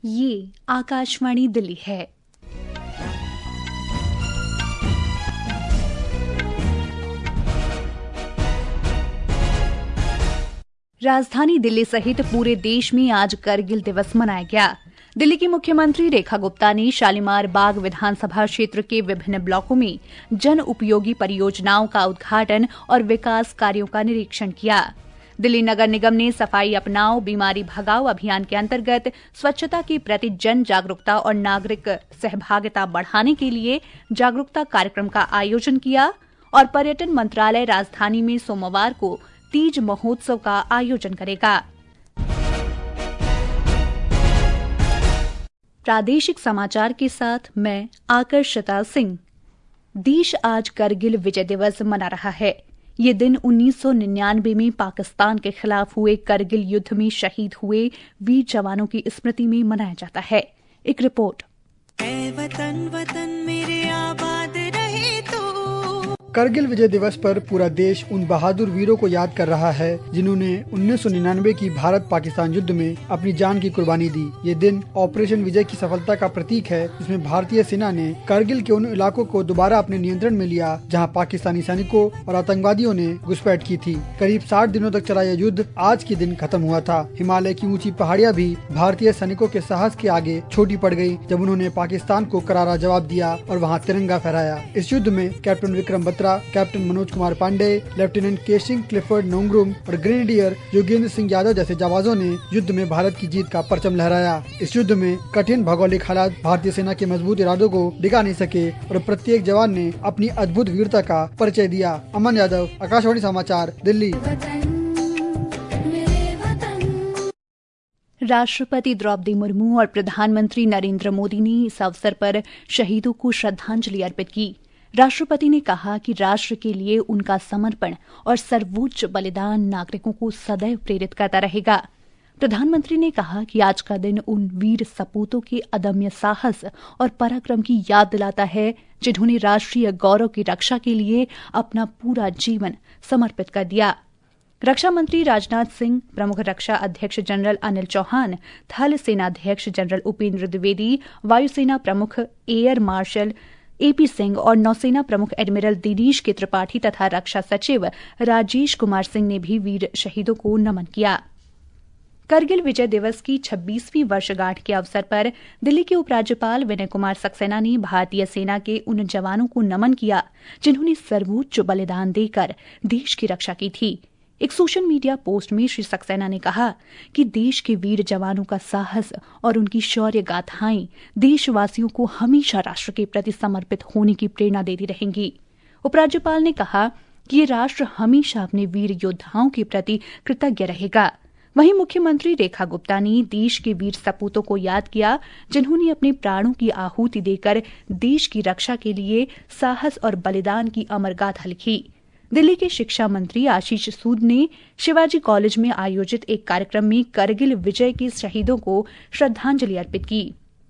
ये आकाशवाणी दिल्ली है। राजधानी दिल्ली सहित पूरे देश में आज करगिल दिवस मनाया गया। दिल्ली की मुख्यमंत्री रेखा गुप्ता ने शालीमार बाग विधानसभा क्षेत्र के विभिन्न ब्लॉकों में जन उपयोगी परियोजनाओं का उद्घाटन और विकास कार्यों का निरीक्षण किया। दिल्ली नगर निगम ने सफाई अपनाओ बीमारी भगाओ अभियान के अंतर्गत स्वच्छता के प्रति जन जागरूकता और नागरिक सहभागिता बढ़ाने के लिए जागरूकता कार्यक्रम का आयोजन किया और पर्यटन मंत्रालय राजधानी में सोमवार को तीज महोत्सव का आयोजन करेगा। प्रादेशिक समाचार के साथ मैं आकर्षिता सिंह। देश आज करगिल विजय दिवस मना रहा है। ये दिन 1999 में पाकिस्तान के खिलाफ हुए करगिल युद्ध में शहीद हुए वीर जवानों की स्मृति में मनाया जाता है। एक रिपोर्ट। ऐ वतन वतन मेरे आबाद रहे तू। करगिल विजय दिवस पर पूरा देश उन बहादुर वीरों को याद कर रहा है जिन्होंने 1999 की भारत पाकिस्तान युद्ध में अपनी जान की कुर्बानी दी। ये दिन ऑपरेशन विजय की सफलता का प्रतीक है, जिसमें भारतीय सेना ने करगिल के उन इलाकों को दोबारा अपने नियंत्रण में लिया जहां पाकिस्तानी सैनिकों और आतंकवादियों ने घुसपैठ की थी। करीब 60 दिनों तक चला यह युद्ध आज के दिन खत्म हुआ था। हिमालय की ऊंची पहाड़ियां भी भारतीय सैनिकों के साहस के आगे छोटी पड़ गयी जब उन्होंने पाकिस्तान को करारा जवाब दिया और वहाँ तिरंगा फहराया। इस युद्ध में captain Vikram Batra, captain Manoj Kumar Pandey, lieutenant Keishing Clifford Nongrum और ग्रेनेडियर योगेंद्र सिंह यादव जैसे जाबाजों ने युद्ध में भारत की जीत का परचम लहराया। इस युद्ध में कठिन भौगोलिक हालात भारतीय सेना के मजबूत इरादों को डिगा नहीं सके और प्रत्येक जवान ने अपनी अद्भुत वीरता का परिचय दिया। अमन यादव, आकाशवाणी समाचार, दिल्ली। राष्ट्रपति द्रौपदी मुर्मू और प्रधानमंत्री नरेंद्र मोदी ने इस अवसर पर शहीदों को श्रद्धांजलि अर्पित की। राष्ट्रपति ने कहा कि राष्ट्र के लिए उनका समर्पण और सर्वोच्च बलिदान नागरिकों को सदैव प्रेरित करता रहेगा। प्रधानमंत्री ने कहा कि आज का दिन उन वीर सपूतों के अदम्य साहस और पराक्रम की याद दिलाता है जिन्होंने राष्ट्रीय गौरव की रक्षा के लिए अपना पूरा जीवन समर्पित कर दिया। रक्षा मंत्री राजनाथ सिंह, प्रमुख रक्षा अध्यक्ष जनरल अनिल चौहान, थल सेनाध्यक्ष जनरल उपेंद्र द्विवेदी, वायुसेना प्रमुख एयर मार्शल एपी सिंह और नौसेना प्रमुख एडमिरल दिनेश के त्रिपाठी तथा रक्षा सचिव राजेश कुमार सिंह ने भी वीर शहीदों को नमन किया। करगिल विजय दिवस की 26वीं वर्षगांठ के अवसर पर दिल्ली के उपराज्यपाल विनय कुमार सक्सेना ने भारतीय सेना के उन जवानों को नमन किया जिन्होंने सर्वोच्च बलिदान देकर देश की रक्षा की थी। एक सोशल मीडिया पोस्ट में श्री सक्सेना ने कहा कि देश के वीर जवानों का साहस और उनकी शौर्य गाथाएं देशवासियों को हमेशा राष्ट्र के प्रति समर्पित होने की प्रेरणा देती रहेंगी। उपराज्यपाल ने कहा कि ये राष्ट्र हमेशा अपने वीर योद्धाओं के प्रति कृतज्ञ रहेगा। वहीं मुख्यमंत्री रेखा गुप्ता ने देश के वीर सपूतों को याद किया जिन्होंने अपने प्राणों की आहुति देकर देश की रक्षा के लिए साहस और बलिदान की अमर गाथा लिखी। दिल्ली के शिक्षा मंत्री आशीष सूद ने शिवाजी कॉलेज में आयोजित एक कार्यक्रम में करगिल विजय के शहीदों को श्रद्धांजलि अर्पित की।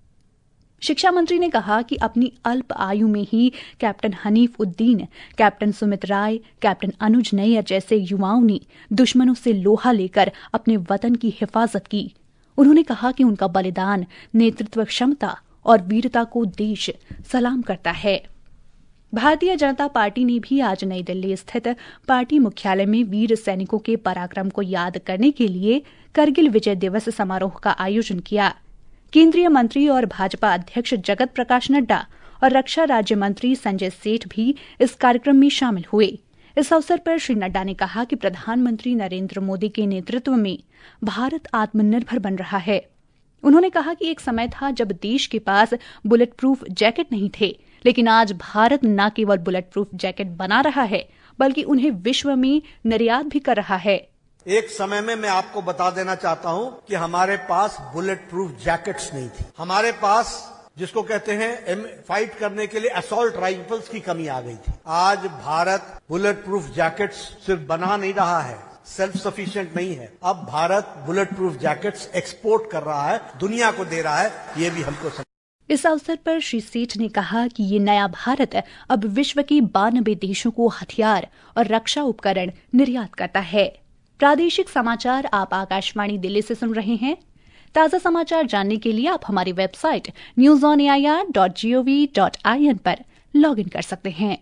शिक्षा मंत्री ने कहा कि अपनी अल्प आयु में ही captain Hanif Uddin, captain Sumit Rai, captain Anuj Nayyar जैसे युवाओं ने दुश्मनों से लोहा लेकर अपने वतन की हिफाजत की। उन्होंने कहा कि उनका बलिदान, नेतृत्व क्षमता और वीरता को देश सलाम करता है। भारतीय जनता पार्टी ने भी आज नई दिल्ली स्थित पार्टी मुख्यालय में वीर सैनिकों के पराक्रम को याद करने के लिए करगिल विजय दिवस समारोह का आयोजन किया। केंद्रीय मंत्री और भाजपा अध्यक्ष जगत प्रकाश नड्डा और रक्षा राज्य मंत्री संजय सेठ भी इस कार्यक्रम में शामिल हुए। इस अवसर पर श्री नड्डा ने कहा कि प्रधानमंत्री नरेंद्र मोदी के नेतृत्व में भारत आत्मनिर्भर बन रहा है। उन्होंने कहा कि एक समय था जब देश के पास बुलेट प्रूफ जैकेट नहीं थे, लेकिन आज भारत न केवल बुलेट प्रूफ जैकेट बना रहा है बल्कि उन्हें विश्व में निर्यात भी कर रहा है। एक समय में मैं आपको बता देना चाहता हूं कि हमारे पास बुलेट प्रूफ जैकेट्स नहीं थी। हमारे पास जिसको कहते हैं फाइट करने के लिए असॉल्ट राइफल्स की कमी आ गई थी। आज भारत बुलेट प्रूफ जैकेट्स सिर्फ बना नहीं रहा है, सेल्फ सफिशिएंट नहीं है। अब Bharat bulletproof jackets export कर रहा है, दुनिया को दे रहा है। ये भी हमको इस अवसर पर श्री सेठ ने कहा कि ये नया भारत अब विश्व के 92 देशों को हथियार और रक्षा उपकरण निर्यात करता है। प्रादेशिक समाचार आप आकाशवाणी दिल्ली से सुन रहे हैं। ताज़ा समाचार जानने के लिए आप हमारी वेबसाइट newsonair.gov.in पर लॉग इन कर सकते हैं।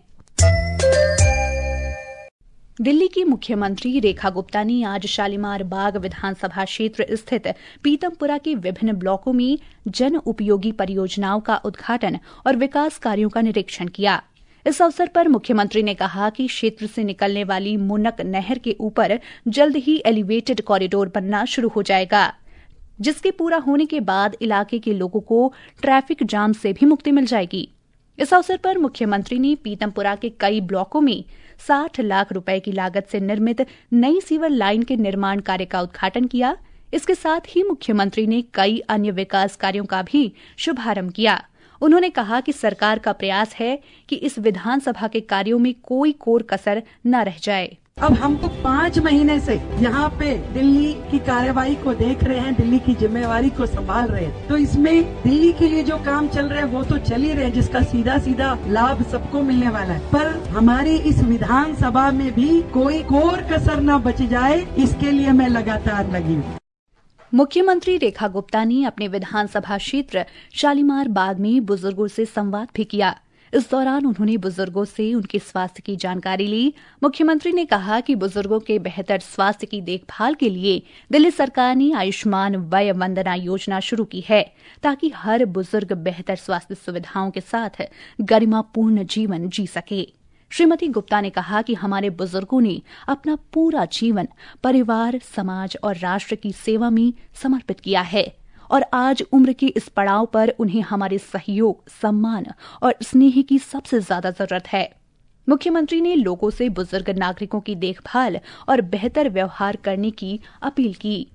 दिल्ली की मुख्यमंत्री रेखा गुप्ता ने आज शालीमार बाग विधानसभा क्षेत्र स्थित पीतमपुरा के विभिन्न ब्लॉकों में जन उपयोगी परियोजनाओं का उद्घाटन और विकास कार्यों का निरीक्षण किया। इस अवसर पर मुख्यमंत्री ने कहा कि क्षेत्र से निकलने वाली मुनक नहर के ऊपर जल्द ही एलिवेटेड कॉरिडोर बनना शुरू हो जाएगा, जिसके पूरा होने के बाद इलाके के लोगों को ट्रैफिक जाम से भी मुक्ति मिल जाएगी। इस अवसर पर मुख्यमंत्री ने पीतमपुरा के कई ब्लॉकों में 60 लाख रुपए की लागत से निर्मित नई सीवर लाइन के निर्माण कार्य का उद्घाटन किया। इसके साथ ही मुख्यमंत्री ने कई अन्य विकास कार्यों का भी शुभारंभ किया। उन्होंने कहा कि सरकार का प्रयास है कि इस विधानसभा के कार्यों में कोई कोर कसर न रह जाए। अब हम तो 5 महीने से यहाँ पे दिल्ली की कार्यवाही को देख रहे हैं, दिल्ली की जिम्मेवारी को संभाल रहे हैं। तो इसमें दिल्ली के लिए जो काम चल रहे हैं वो तो चल ही रहे हैं, जिसका सीधा सीधा लाभ सबको मिलने वाला है। पर हमारी इस विधानसभा में भी कोई कोर कसर न बच जाए, इसके लिए मैं लगातार लगी हूँ। मुख्यमंत्री रेखा गुप्ता ने अपने विधानसभा क्षेत्र शालीमार बाग में बुजुर्गों से संवाद भी किया। इस दौरान उन्होंने बुजुर्गों से उनके स्वास्थ्य की जानकारी ली। मुख्यमंत्री ने कहा कि बुजुर्गों के बेहतर स्वास्थ्य की देखभाल के लिए दिल्ली सरकार ने आयुष्मान वय वंदना योजना शुरू की है, ताकि हर बुजुर्ग बेहतर स्वास्थ्य सुविधाओं के साथ गरिमापूर्ण जीवन जी सके। श्रीमती गुप्ता ने कहा कि हमारे बुजुर्गों ने अपना पूरा जीवन परिवार, समाज और राष्ट्र की सेवा में समर्पित किया है और आज उम्र के इस पड़ाव पर उन्हें हमारे सहयोग, सम्मान और स्नेह की सबसे ज्यादा जरूरत है। मुख्यमंत्री ने लोगों से बुजुर्ग नागरिकों की देखभाल और बेहतर व्यवहार करने की अपील की।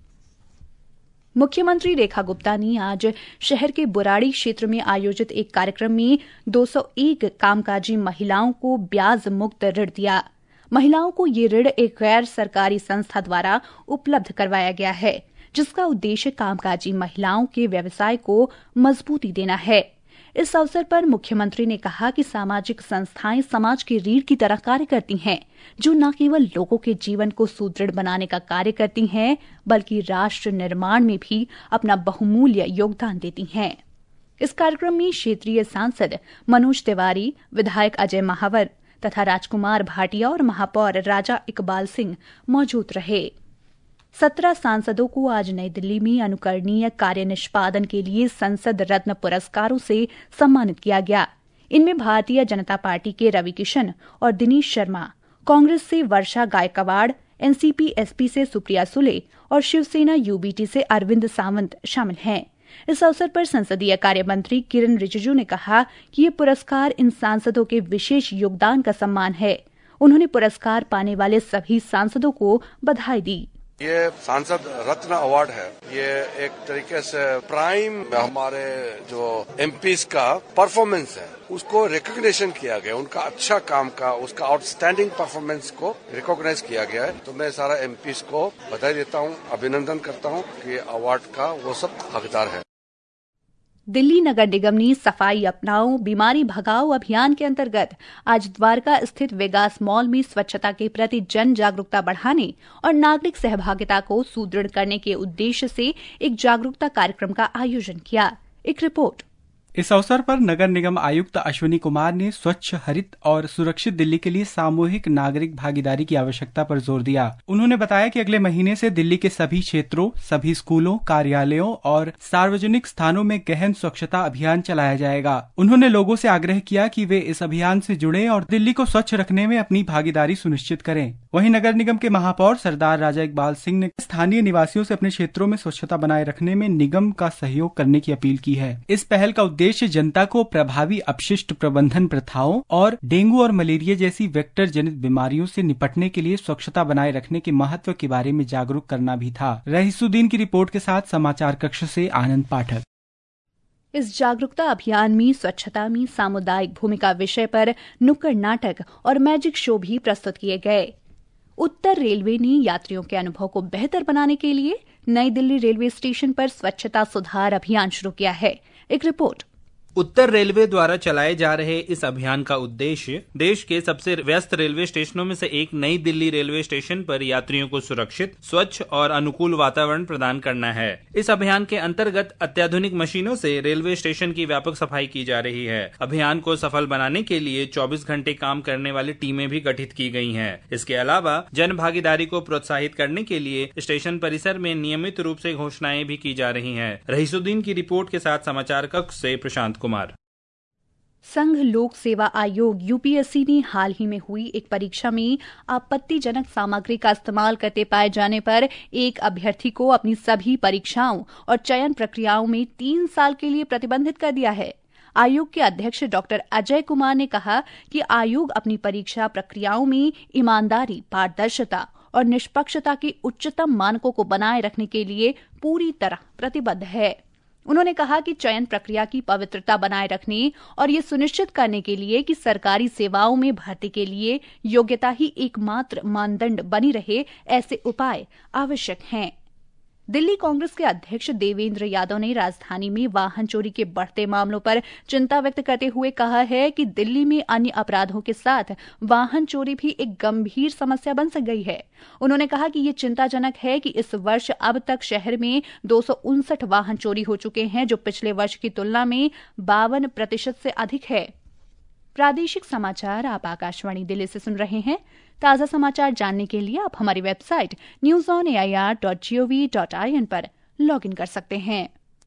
मुख्यमंत्री रेखा गुप्ता ने आज शहर के बुराड़ी क्षेत्र में आयोजित एक कार्यक्रम में 201 कामकाजी महिलाओं को ब्याज मुक्त ऋण दिया। महिलाओं को ये ऋण एक गैर सरकारी संस्था द्वारा उपलब्ध करवाया गया है, जिसका उद्देश्य कामकाजी महिलाओं के व्यवसाय को मजबूती देना है। इस अवसर पर मुख्यमंत्री ने कहा कि सामाजिक संस्थाएं समाज की रीढ़ की तरह कार्य करती हैं, जो न केवल लोगों के जीवन को सुदृढ़ बनाने का कार्य करती हैं, बल्कि राष्ट्र निर्माण में भी अपना बहुमूल्य योगदान देती हैं। इस कार्यक्रम में क्षेत्रीय सांसद मनोज तिवारी, विधायक अजय महावर तथा राजकुमार भाटिया और महापौर राजा इकबाल सिंह मौजूद रहे। 17 सांसदों को आज नई दिल्ली में अनुकरणीय कार्य निष्पादन के लिए संसद रत्न पुरस्कारों से सम्मानित किया गया। इनमें भारतीय जनता पार्टी के रवि किशन और दिनेश शर्मा, कांग्रेस से वर्षा गायकवाड़, एनसीपी एसपी से सुप्रिया सुले और शिवसेना यूबीटी से अरविंद सावंत शामिल हैं। इस अवसर पर संसदीय कार्य मंत्री किरण रिजिजू ने कहा कि ये पुरस्कार इन सांसदों के विशेष योगदान का सम्मान है। उन्होंने पुरस्कार पाने वाले सभी सांसदों को बधाई दी। ये सांसद रत्न अवार्ड है। ये एक तरीके से प्राइम हमारे जो एमपीज का परफॉर्मेंस है उसको रिकॉग्निशन किया गया, उनका अच्छा काम का, उसका आउटस्टैंडिंग परफॉर्मेंस को रिकॉग्नाइज किया गया है। तो मैं सारा एमपीज को बधाई देता हूँ, अभिनंदन करता हूँ कि अवार्ड का वो सब हकदार है। दिल्ली नगर निगम ने सफाई अपनाओ बीमारी भगाओ अभियान के अंतर्गत आज द्वारका स्थित वेगास मॉल में स्वच्छता के प्रति जन जागरूकता बढ़ाने और नागरिक सहभागिता को सुदृढ़ करने के उद्देश्य से एक जागरूकता कार्यक्रम का आयोजन किया। एक रिपोर्ट। इस अवसर पर नगर निगम आयुक्त अश्विनी कुमार ने स्वच्छ, हरित और सुरक्षित दिल्ली के लिए सामूहिक नागरिक भागीदारी की आवश्यकता पर जोर दिया। उन्होंने बताया कि अगले महीने से दिल्ली के सभी क्षेत्रों, सभी स्कूलों, कार्यालयों और सार्वजनिक स्थानों में गहन स्वच्छता अभियान चलाया जाएगा। उन्होंने लोगों से आग्रह किया कि वे इस अभियान से जुड़े और दिल्ली को स्वच्छ रखने में अपनी भागीदारी सुनिश्चित करें। वहीं नगर निगम के महापौर सरदार राजा इकबाल सिंह ने स्थानीय निवासियों से अपने क्षेत्रों में स्वच्छता बनाए रखने में निगम का सहयोग करने की अपील की है। इस पहल का उद्देश्य जनता को प्रभावी अपशिष्ट प्रबंधन प्रथाओं और डेंगू और मलेरिया जैसी वेक्टर जनित बीमारियों से निपटने के लिए स्वच्छता बनाए रखने के महत्व के बारे में जागरूक करना भी था। रहीसुद्दीन की रिपोर्ट के साथ समाचार कक्ष से आनंद पाठक। इस जागरूकता अभियान में स्वच्छता में सामुदायिक भूमिका विषय पर नुक्कड़ नाटक और मैजिक शो भी प्रस्तुत किए गए। उत्तर रेलवे ने यात्रियों के अनुभव को बेहतर बनाने के लिए नई दिल्ली रेलवे स्टेशन पर स्वच्छता सुधार अभियान शुरू किया है। एक रिपोर्ट। उत्तर रेलवे द्वारा चलाए जा रहे इस अभियान का उद्देश्य देश के सबसे व्यस्त रेलवे स्टेशनों में से एक नई दिल्ली रेलवे स्टेशन पर यात्रियों को सुरक्षित, स्वच्छ और अनुकूल वातावरण प्रदान करना है। इस अभियान के अंतर्गत अत्याधुनिक मशीनों से रेलवे स्टेशन की व्यापक सफाई की जा रही है। अभियान को सफल बनाने के लिए 24 घंटे काम करने वाली टीमें भी गठित की गई हैं। इसके अलावा जन भागीदारी को प्रोत्साहित करने के लिए स्टेशन परिसर में नियमित रूप से घोषणाएं भी की जा रही हैं। रहीसुद्दीन की रिपोर्ट के साथ समाचार कक्ष से प्रशांत कुमार। संघ लोक सेवा आयोग यूपीएससी ने हाल ही में हुई एक परीक्षा में आपत्तिजनक सामग्री का इस्तेमाल करते पाए जाने पर एक अभ्यर्थी को अपनी सभी परीक्षाओं और चयन प्रक्रियाओं में 3 साल के लिए प्रतिबंधित कर दिया है। आयोग के अध्यक्ष डॉक्टर अजय कुमार ने कहा कि आयोग अपनी परीक्षा प्रक्रियाओं में ईमानदारी, पारदर्शिता और निष्पक्षता के उच्चतम मानकों को बनाए रखने के लिए पूरी तरह प्रतिबद्ध है। उन्होंने कहा कि चयन प्रक्रिया की पवित्रता बनाए रखने और ये सुनिश्चित करने के लिए कि सरकारी सेवाओं में भर्ती के लिए योग्यता ही एकमात्र मानदंड बनी रहे, ऐसे उपाय आवश्यक हैं। दिल्ली कांग्रेस के अध्यक्ष देवेंद्र यादव ने राजधानी में वाहन चोरी के बढ़ते मामलों पर चिंता व्यक्त करते हुए कहा है कि दिल्ली में अन्य अपराधों के साथ वाहन चोरी भी एक गंभीर समस्या बन गई है। उन्होंने कहा कि ये चिंताजनक है कि इस वर्ष अब तक शहर में 259 वाहन चोरी हो चुके हैं, जो पिछले वर्ष की तुलना में 52% से अधिक है। प्रादेशिक समाचार आप आकाशवाणी दिल्ली से सुन रहे हैं। ताज़ा समाचार जानने के लिए आप हमारी वेबसाइट newsonair.gov.in पर लॉगिन कर सकते हैं।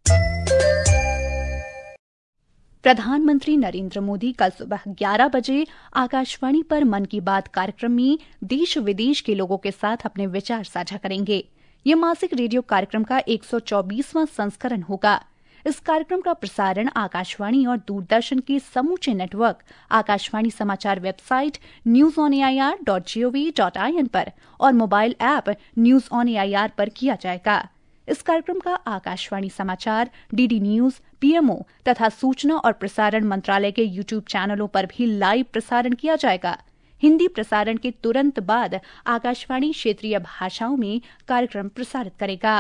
प्रधानमंत्री नरेंद्र मोदी कल सुबह 11 बजे आकाशवाणी पर मन की बात कार्यक्रम में देश विदेश के लोगों के साथ अपने विचार साझा करेंगे। ये मासिक रेडियो कार्यक्रम का 124वां संस्करण होगा। इस कार्यक्रम का प्रसारण आकाशवाणी और दूरदर्शन के समूचे नेटवर्क, आकाशवाणी समाचार वेबसाइट newsonair.gov.in पर और mobile app news on AIR पर किया जाएगा। इस कार्यक्रम का आकाशवाणी समाचार, डीडी न्यूज, पीएमओ तथा सूचना और प्रसारण मंत्रालय के यूट्यूब चैनलों पर भी लाइव प्रसारण किया जाएगा। हिंदी प्रसारण के तुरंत बाद आकाशवाणी क्षेत्रीय भाषाओं में कार्यक्रम प्रसारित करेगा।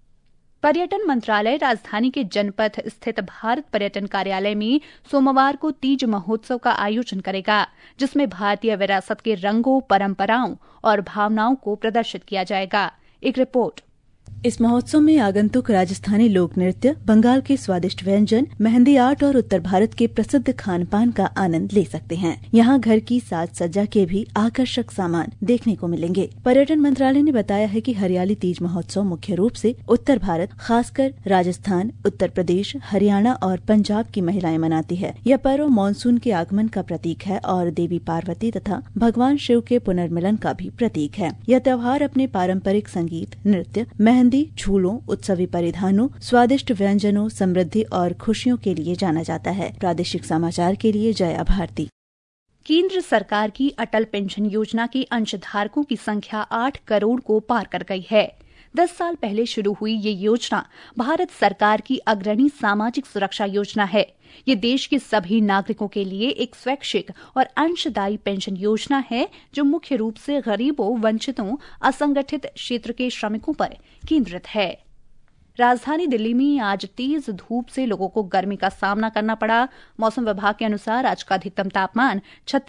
पर्यटन मंत्रालय राजधानी के जनपथ स्थित भारत पर्यटन कार्यालय में सोमवार को तीज महोत्सव का आयोजन करेगा, जिसमें भारतीय विरासत के रंगों, परंपराओं और भावनाओं को प्रदर्शित किया जाएगा। एक रिपोर्ट। इस महोत्सव में आगंतुक राजस्थानी लोक नृत्य, बंगाल के स्वादिष्ट व्यंजन, मेहंदी आर्ट और उत्तर भारत के प्रसिद्ध खान पान का आनंद ले सकते हैं। यहाँ घर की साज सज्जा के भी आकर्षक सामान देखने को मिलेंगे। पर्यटन मंत्रालय ने बताया है कि हरियाली तीज महोत्सव मुख्य रूप से उत्तर भारत, खासकर राजस्थान, उत्तर प्रदेश, हरियाणा और पंजाब की महिलाएं मनाती है। यह पर्व मानसून के आगमन का प्रतीक है और देवी पार्वती तथा भगवान शिव के पुनर्मिलन का भी प्रतीक है। यह त्योहार अपने पारंपरिक संगीत, नृत्य, मेहंदी, झूलों, उत्सवी परिधानों, स्वादिष्ट व्यंजनों, समृद्धि और खुशियों के लिए जाना जाता है। प्रादेशिक समाचार के लिए जया भारती। केंद्र सरकार की अटल पेंशन योजना के अंशधारकों की संख्या 8 करोड़ को पार कर गई है। 10 साल पहले शुरू हुई ये योजना भारत सरकार की अग्रणी सामाजिक सुरक्षा योजना है। ये देश के सभी नागरिकों के लिए एक स्वैच्छिक और अंशदायी पेंशन योजना है, जो मुख्य रूप से गरीबों, वंचितों, असंगठित क्षेत्र के श्रमिकों पर केंद्रित है। राजधानी दिल्ली में आज तेज धूप से लोगों को गर्मी का सामना करना पड़ा। मौसम विभाग के अनुसार आज का अधिकतम तापमान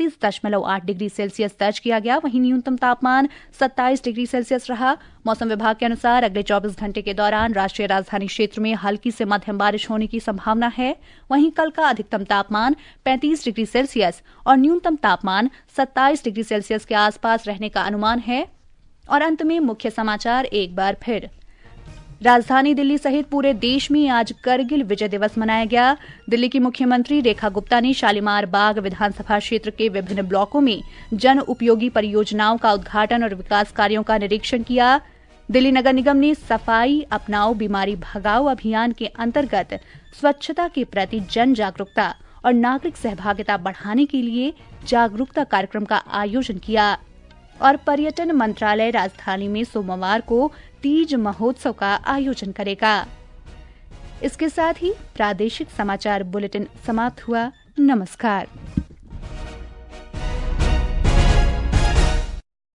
36.8 डिग्री सेल्सियस दर्ज किया गया, वहीं न्यूनतम तापमान 27 डिग्री सेल्सियस रहा। मौसम विभाग के अनुसार अगले 24 घंटे के दौरान राष्ट्रीय राजधानी क्षेत्र में हल्की से मध्यम बारिश होने की संभावना है। वहीं कल का अधिकतम तापमान 35 डिग्री सेल्सियस और न्यूनतम तापमान 27 डिग्री सेल्सियस के आसपास रहने का अनुमान है। और अंत में मुख्य समाचार एक बार फिर। राजधानी दिल्ली सहित पूरे देश में आज करगिल विजय दिवस मनाया गया। दिल्ली की मुख्यमंत्री रेखा गुप्ता ने शालीमार बाग विधानसभा क्षेत्र के विभिन्न ब्लॉकों में जन उपयोगी परियोजनाओं का उद्घाटन और विकास कार्यों का निरीक्षण किया। दिल्ली नगर निगम ने सफाई अपनाओ बीमारी भगाओ अभियान के अंतर्गत स्वच्छता के प्रति जन जागरूकता और नागरिक सहभागिता बढ़ाने के लिए जागरूकता कार्यक्रम का आयोजन किया। और पर्यटन मंत्रालय राजधानी में सोमवार को तीज महोत्सव का आयोजन करेगा। इसके साथ ही प्रादेशिक समाचार बुलेटिन समाप्त हुआ। नमस्कार।